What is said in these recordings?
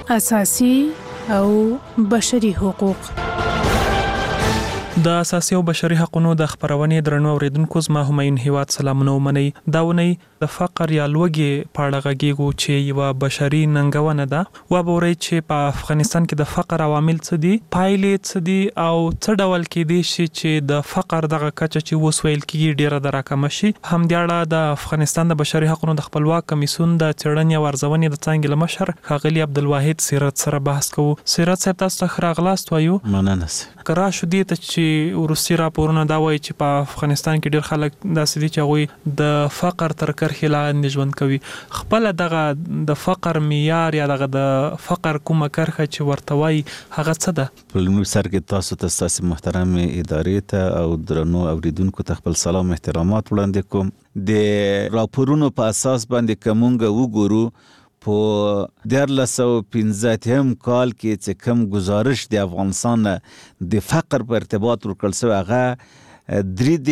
اساسي او بشري حقوق. د اساسي او بشري حقوقو د خبرونې درنو اوریدونکو زما همایون هیواد سلامونه ومني. دا ونی د فقر یا لوږې په اړه غږیږو چې یو بشري ننګونه ده. و به ورئ چې په افغانستان کې د فقر عوامل څه دي، پایلې څه دي او څه ډول کېدای شي چې د فقر دغه کچه چې اوس ویل کېږي ډیره د راکمه شي. همدې اړه د افغانستان د بشري حقوقو د خپلواک کمیسیون د څېړنې او ارزونې د څانګې له مشر ښاغلي عبدالواحد سیرت سره بحث کوو. سیرت صاحب تاسو ته ښه راغلاست وایو. مننه. که راشو دې ته چې وروستي راپورونه دا وایي چې په افغانستان کې ډېر خلک داسې دي چې هغوی د فقر تر کرښې لاندې ژوند کوي. خپله دغه د فقر معیار یا دغه د فقر کومه کرښه چې ورته وایي هغه څه ده؟ په لومړي سر کې تاسو ته ستاسې محترمې ادارې ته او درنو اوریدونکو ته خپل سلام احترامات وړاندې کوم. د راپورونو په اساس باندې که مونږ وګورو په 1315 کال کې چې کوم گزارش د افغانستان د فقر په ارتباط ورکړل شوی هغه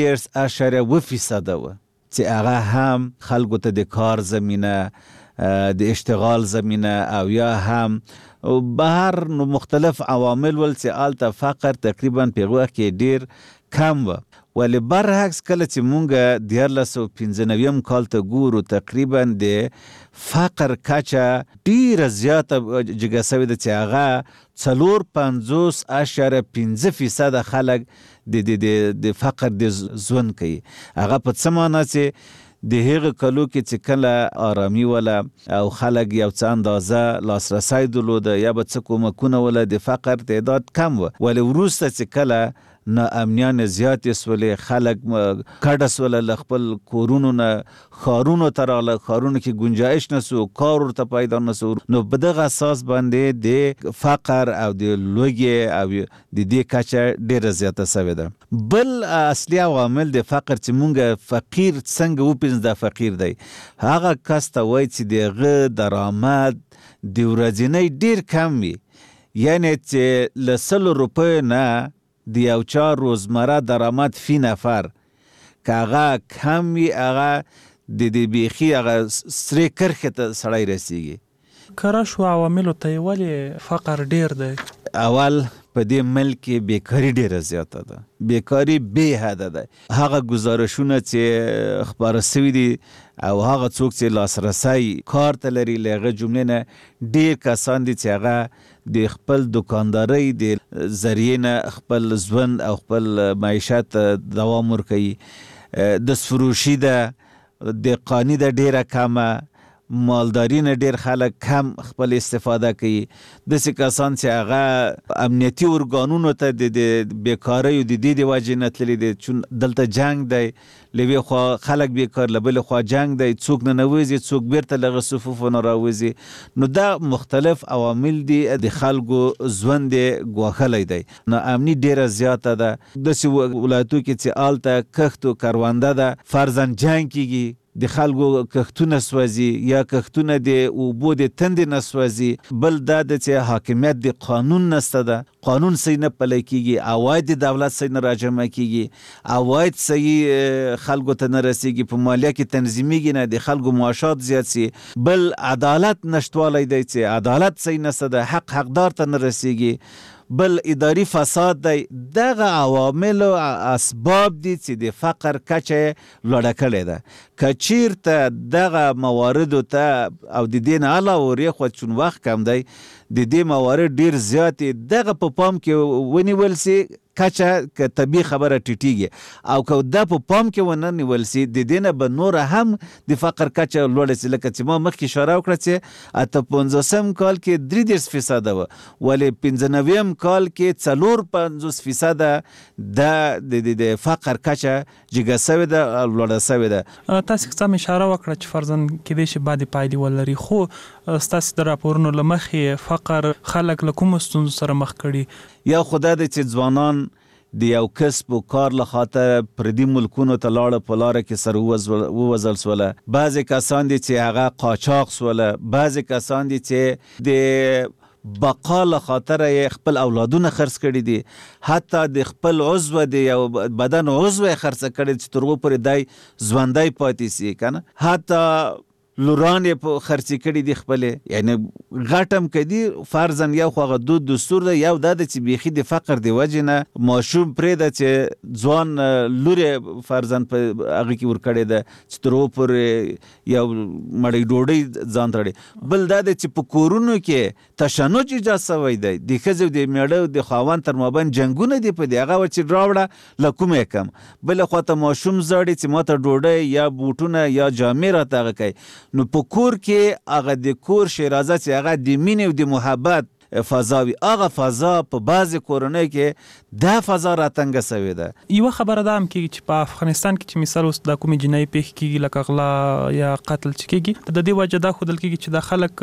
3.2% و چې هغه هم خلکو ته د کار زمینه، د اشتغال زمینه او یا هم بهر مختلف عوامل ول چې آلته فقر تقریبا په هغه کې ډیر کم و. ولی برعکس کله چې مونږ 1995 کال ته ګورو تقریبا د فقر کچه ډیره زیاته جګه سوې ده چې هغه 54.5% خلک د فقر د ژوند کوي. هغه په څه معنی چې د هغه کلو کې چې کله آرامي ولا او خلک یو څه اندازه لاسرسی درلوده یا به څه کومکونه ولا د فقر تعداد کم و. ولی وروسته چې کله نه امنیان زیاتې سولې، خلک کډه سوله له خپل کورونو نه ښارونو ته راغله، ښارونو کې گنجایش نسو، کار ورته پیدا نسو، نو په دغه اساس باندې د فقر او د لوږې او د دې کچه ډیره زیاته سوې ده. بل اصلي عوامل د فقر چې مونږ فقیر څنګه وپېژنو دا فقیر دی، هغه کس ته وایي چې د هغه درآمد د ورځنی ډیر کم وي، یعنی چې له 100 روپیو نه د یو چا روزمره درآمد فی نفر که هغه کم وي هغه د بیخي هغه سرې کرښې ته سړی رسیږي. که راشو عواملو ته ولې فقر ډیر دی؟ اول په دې ملک کې بیکاري ډیره زیاته ده، بیکاري بې حده ده. هغه گزارشونه چې خپاره سوي دي او هغه څوک چې لاسرسی کار ته لري له هغه جملې نه ډیر کسان دي چې هغه د خپل دکاندارۍ د ذریعې نه خپل ژوند او خپل معیشت دوام ورکوي. دستفروشي ده، د قانی ده ډیره کمه، مالداري نه ډیر خلک کم خپل استفاده کوي. داسې کسان چې هغه امنیتي ارګانونو ته د بیکارۍ د دې د وجې نه تللي دي، چون دلته جنگ دی، له یوې خوا خلک بیکار، له بلې خوا جنگ دی، څوک نه نوځي، څوک بیرته له هغه صفوفو نه راوځي. نو دا مختلف عوامل دي د خلکو ژوند یې ګواښلی دی. ناامني ډیره زیاته ده. داسې ولایتو کې چې هلته کښت و کرونده ده، فرضاً جنگ کېږي، د خلکو کښتونه سوځي یا کښتونه د اوبو د تندې نه سوځي. بل دا ده چې حاکمیت د قانون نسته ده، قانون صحیح نه پلی کېږي، عواید د دولت صحیح نه راجمع کېږي، عواید صحیح خلکو ته نه رسیږي، په مالیه کې تنظیمیږي نه، د خلکو معاشات زیات سي. بل عدالت نشتوالی دی چې عدالت صحیح نسته ده، حق حقدار ته نه رسیږي. بل اداری فساد دی. دغه عوامل او اسباب دي چې د فقر کچه لوړه کړې ده. که چیرته دغه مواردو ته او د دې نه علاوه ورېخوا چون وخت کم دی د دې موارد ډیر زیات دغه په پام کې ونیول سي، کچه که طبیعي خبره ټیټیږي او که دا په پام کې ونه نیول سي د دې نه به نور هم د فقر کچه لوړه سي. لکه چې ما مخکې اشاره وکړه چې 58 کال کې 3% و، ولې 95 کال کې 4.5% د فقر کچه جګه سوې ده، لوړه سوې ده. تاسو سم اشاره وکړه چې فرضاً کېدای شي بعدې پایلې ولري، خو ستاسو د راپورونو له مخې فقر خلک له کومو ستونزو سره مخ کړي؟ یا خدا دې چې ځوانان د یو کسب و کار له خاطر پردي ملکونو ته لاړه، په لاره کې سره ووځل سوله. بعضې کسان دي چې هغه قاچاق سوله، بعضې کسان دي چې د بقا له خاطر یې خپل اولادونه خرڅ کړي دي، حتی د خپل عضو د یو بدن عضو یې خرڅ کړي چې تر هغو پورې دی ژوندی پاتې سي، که نه. حتی لوران په خرڅ کړي دي خپل، یعنی غټم کدي فرضاً یو خو هغه دود دستور ده، یو دا د چې بیخي د فقر دی وجه نه ماشوم پرې ده چې ځوان لورې فرضاً په هغه کې ورکړې ده چې تر پورې یو مړۍ ډوډۍ ځان تړي. بل دا ده چې په کورونو کې تشنج ایجاد شوی دی، د ښځې د میړه د خاوند تر مابین جنګونه دي په دې هغه چې راوړه له کومې کم. بل خواته ماشوم زاړي چې ماته ډوډۍ یا بوټونه یا جامې راته هغه کوي. نو په کور کې هغه د کور شیرازه چې هغه د مینې او د محبت فضاوي، هغه فضا په بعضې کورنۍ کې دا فضا راتنګه سوې ده. یوه خبره دا هم کېږي چې په افغانستان کې چې مثال اوس دا کومې جنایي پیښې کېږي لکه غلا یا قتل چې کېږي، د دې وجه دا ښودل کېږي چې دا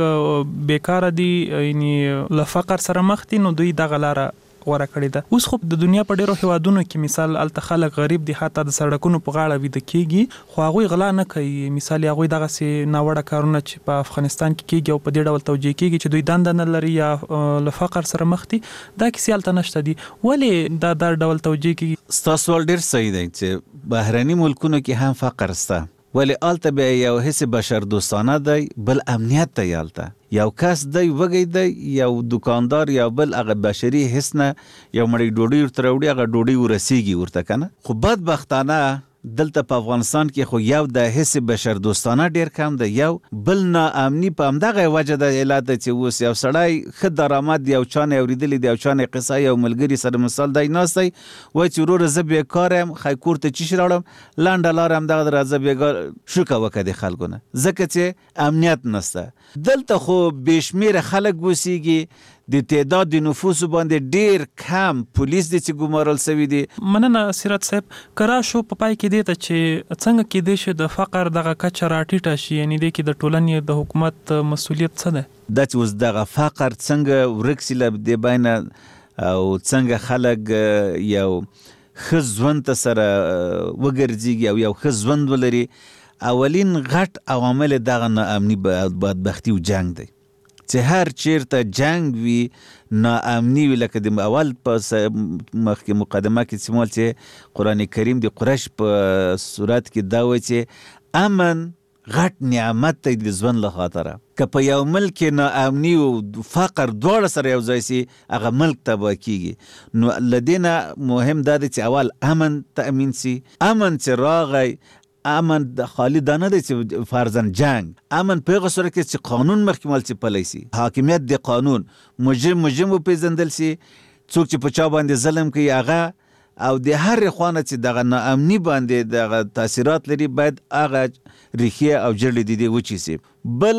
خلک بیکاره دي، یعنې له فقر سره مخ دي، نو دوی دغه لاره غوره کړې ده. اوس خو د دنیا په ډېرو هیوادونو کې مثال هلته خلک غریب دي، حتی د سړکونو په غاړه ویده کېږي، خو هغوی غلا نه کوي. مثال هغوی دغسې ناوړه کارونه چې په افغانستان کې کېږي او په دې ډول توجیه کېږي چې دوی دنده نه لري یا له فقر سره مخ دي، دا کیسې هلته نشته دي. ولې دا ډول توجیه کېږي؟ ستاسو سوال ډېر صحیح دی چې بهرني ملکونو کې هم فقر شته، ولې هلته بیا یو حس بشر دوستانه دی، بل امنیت دی. هلته یو کس دی وږی دی، یو دکاندار یا بل هغه بشري حس نه یو مړۍ ډوډۍ ورته راوړي، هغه ډوډۍ ورسیږي ورته که نه. خو بدبختانه دلته په افغانستان کې خو یو د حس بشر دوستانه ډیر کم دی، یو بل ناامني په همدغه وجه د علت چې اوس یو سړی ښه درآمد یو چا نه اورېدلې دی، یو چا نه قصه یو ملګري سره مثال دی ناست دی، وایي چې وروره زه بېکاره یم، ښایي کور ته چی شي راوړم، لنډه لاره همدغه ده، راځه بېګار شوکه وکړه د خلکو نه، ځکه چې امنیت نسته. دلته خو بې شمېره خلک اوسېږي، د تعداد د نفوسو باندې ډیر کم پولیس دي چې ګمارل سوي دي. مننه سیرت صاحب. کرا شو په پای کې دی ته چې څنګه کېدای شي د فقر دغه کچه راټیټه شي، یعنی دی کې د ټولنې د حکومت مسؤلیت څه ده؟ دا چې اوس دغه فقر څنګه ورک سي له دې بینه او څنګه خلک یو ښه ژوند ته سره وګرځېږي او یو ښه ژوند ولري، اولین غټ عوامل دغه ناامني بدبختي او جنګ دی. چې هر چیرته جنگ وي ناامني وي، لکه د اول په مخکې مقدمه کې سمول چې قرآن کریم د قریش په صورت کې دا وایي چې امن غټ نعمت دی د ژوند له خاطره. که په یو ملک کې ناامني او فقر دواړه سره یو ځای سي، هغه ملک تباه کیږي. نو له دې نه مهم دا دی چې اول امن تأمین سي. امن چې راغی، امن خالی دا نه دی چې فرضاً جنگ، امن په هغه صورت کې چې قانون مخکې مل چې پلی سي، حاکمیت د قانون، مجرم وپېژندل سي، څوک چې په چا باندې ظلم کوي هغه، او د هرې خوا نه چې دغه ناامني باندې دغه تاثیرات لري باید هغه ریښې او جړې د دې وچې سي. بل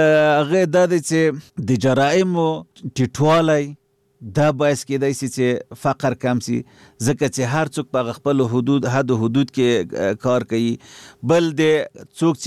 هغه دا دی چې د جرایمو ټیټوالی دا باعث کېدای سي چې فقر کم سي، ځکه چې هر څوک په خپل حد کې کار کوي. بل د څوک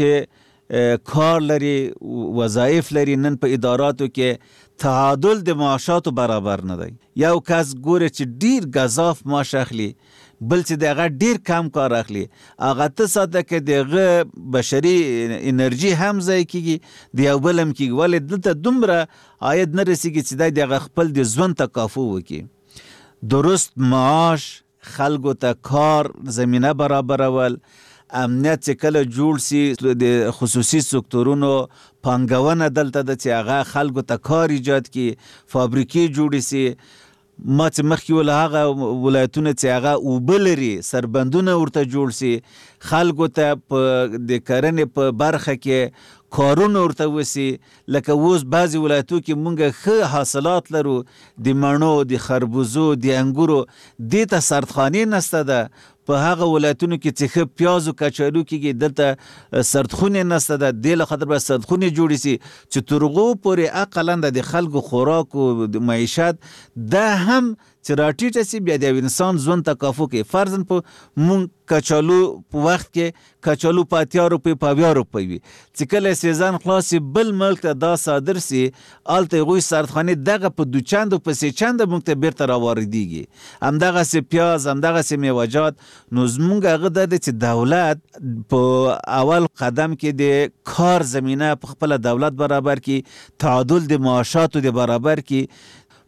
چې کار لري، وظایف لري، نن په اداراتو کې تعادل د معاشاتو برابر نه دی. یو کس ګوره چې ډیر گزاف معاش اخلي، بل چې دغه ډیر کم کار اخلي، هغه ته ساته کې دغه بشري انرژي هم ځای کېږي، د یو بل هم کېږي، ولې دلته دومره عاید نه رسېږي چې دی دغه خپل د ژوند تکافو وکړي. درست معاش، خلکو ته کار زمینه برابرول، امنیت چې کله جوړ سي، د خصوصي سکتورونو پانګونه دلته ده چې هغه خلکو ته کار ایجاد کړي، فابریکې جوړې سي. ما چې مخکې ول هغه ولایتونه چې هغه اوبه لري، سربندونه ورته جوړ سي، خلکو ته په د کرنې په برخه کې کارونه ورته وسي. لکه اوس بعضې ولایتو کې مونږ ښه حاصلات لرو، د مڼو، د خربوزو، د انګورو، دې ته سردخانې نسته ده. په هغه ولایتونو کې چې ښه پیاز او کچالو کېږي، دلته سردخونې نسته ده. دې له خاطر باید سردخونې جوړې سي چې تر هغو پورې اقلاً د خلکو خوراک او د معیشت دا هم چې راټیټه سي، بیا د یو انسان ژوند تکافو کوي. فرضاً په مونږ کچالو په وخت کې کچالو په 80 روپۍ په 80 روپۍ وي، چې کله سیزن خلاص سي بل ملک ته دا صادر سي، هلته هغوی سردخانې دغه په 2 چنده په 3 چنده مونږ ته بیرته راواردېږي. همدغسې پیاز، همدغسې میوه‌جات. نو زمونږ هغه دا دی چې دولت په اول قدم کې د کار زمینه په خپله دولت برابر کړي، تعادل د معاشاتو د برابر کړي.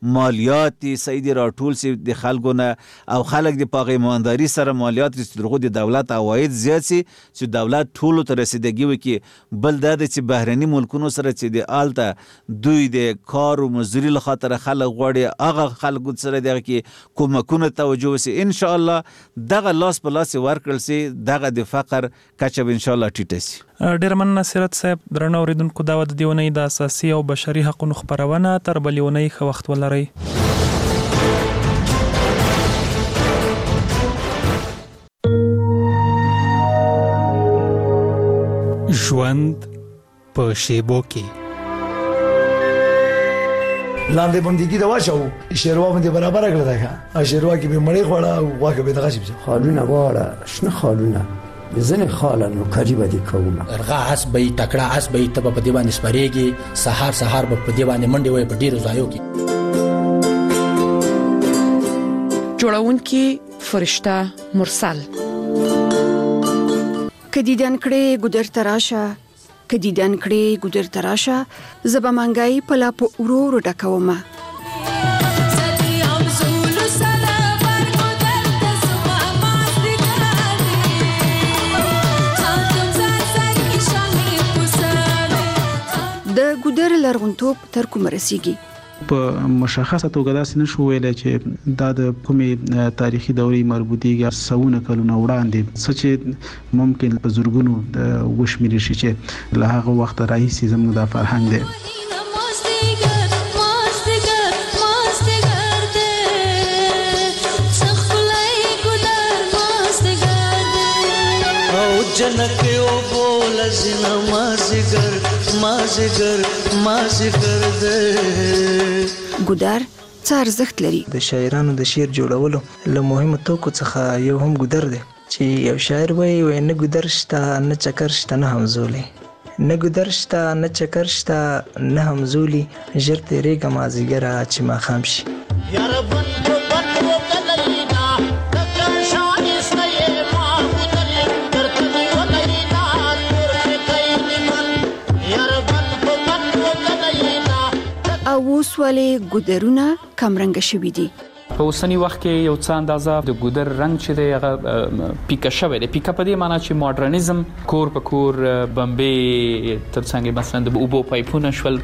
مالیات صحیح دي راټول سي د خلکو نه او خلک د پاغه ایمانداري سره مالیات رسیدغه د دولت عواید زیات سي چې دولت ټول ته رسیدګي وکي بل د چې بهرني ملکونو سره چې د آلته دوی د کار او مزدوري له خاطر خلک غواړي هغه خلکو سره دغه کې کومکونه توجه وسي ان شاء الله دغه لاس په لاس ورکړل سي دغه د فقر کچه ان شاء الله ټیټه سي. ډیر مننه سیرت صاحب درنو اوریدونکو دا د دیونی د اساسي او بشري حقوقو خبرونه تر بلیونی خو وخت ولري. ژوند په شیبو کې لاندې بندګي دا واچو شیروا باندې برابر کړل دا شیروا کې به مړې خوړه او واګه به دغه شي خالونه واړه شنه خالونه زنه خاله نو کاری بدی کومه ارغا اس به تکړه اس به ته په دی باندې سپریږي سحر به په دی باندې منډي وای په ډیرو ځایو کې جوړونکي فرشته مرسل کدیدن کړي ګودر تراشه کدیدن کړي ګودر تراشه زبا منګای په لا په اورو ډکومه د ګودر لرغونتوب تر کوم رسیږي په مشخصه توګه داسې نشو ویل چې دا د کومې تاریخي دورې مربوطیږي سونه کلونه وړاندې چې ممکن په زورګونو د وشمیري شي چې له هغه وخت راهیسې زموږ د فرهنګ دی. جنک او بول زنا مازگر دې ګودر څه ارزښت لري؟ د شاعرانو د شعر جوړولو له مهمو توکو څخه یو هم ګودر دی چې یو شاعر وایي نه ګودر شته نه چکر شته نه همزولي نه ګودر شته نه چکر شته نه همزولي ژر تیریږه مازیګره چې ماښام شي یا رب اوس ولې ګودرونه کمرنګ شوي دي؟ په اوسنی وخت کې یو څه اندازه د ګودر رنگ چې دی هغه پیکا شوی دی. پیکا په دې معنی چې ماډرنیزم کور په کور بمبې ترڅنګ مثلا د اوبو پایپونه شول.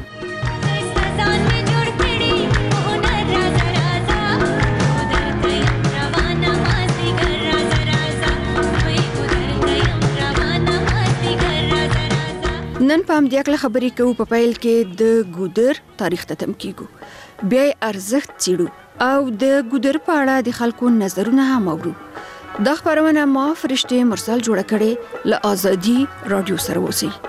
نن په همدې اړه خبرې کوو په پیل کې د ګودر تاریخ ته تم کیږو بیا ارزښت څیړو او د ګودر په اړه د خلکو نظرونه هم اورو. دا خبرونه ما فرشته مرسل جوړ کړي له آزادي رادیو سره وسی.